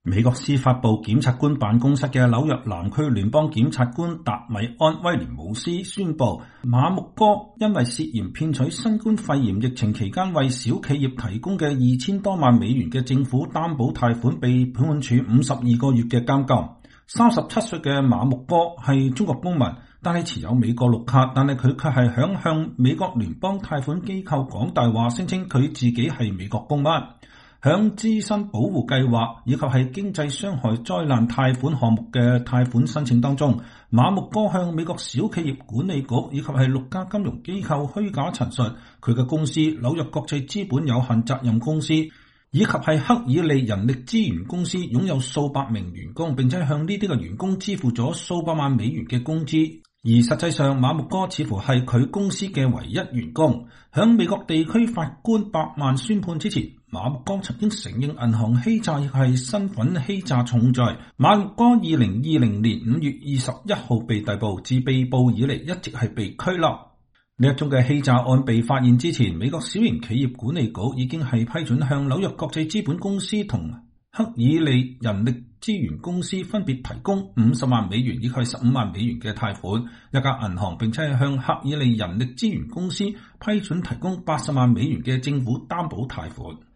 美國司法部檢察官辦公室嘅紐約南區聯邦檢察官達米安威廉姆斯宣布，馬木哥因為涉嫌騙取新冠肺炎疫情期間為小企業提供嘅2000多萬美元嘅政府擔保貸款，被判處52個月嘅監禁。37歲嘅馬木哥係中國公民，但係持有美國綠卡，但係佢卻係想向美國聯邦貸款機構講大話，聲稱佢自己係美國公民。響資深保護計劃以及係經濟傷害災難貸款項目嘅貸款申請當中，馬木哥向美國小企業管理局以及係6家金融機構虛假陳述佢嘅公司紐約國際資本有限責任公司以及係克爾利人力資源公司擁有數百名員工，並且向呢啲嘅員工支付咗數百萬美元嘅工資。而實際上，馬木哥似乎係佢公司嘅唯一員工。響美國地區法官百萬宣判之前，馬木哥曾經承認銀行欺詐亦係身份欺詐重罪。馬木哥2020年5月21號被逮捕，自被捕以嚟一直係被拘留。呢一宗嘅欺詐案被發現之前，美國小型企業管理局已經係批准向紐約國際資本公司同克爾利人力資源公司分別提供50萬美元以及15萬美元嘅貸款，一家銀行並且係向克爾利人力資源公司批准提供80萬美元嘅政府擔保貸款。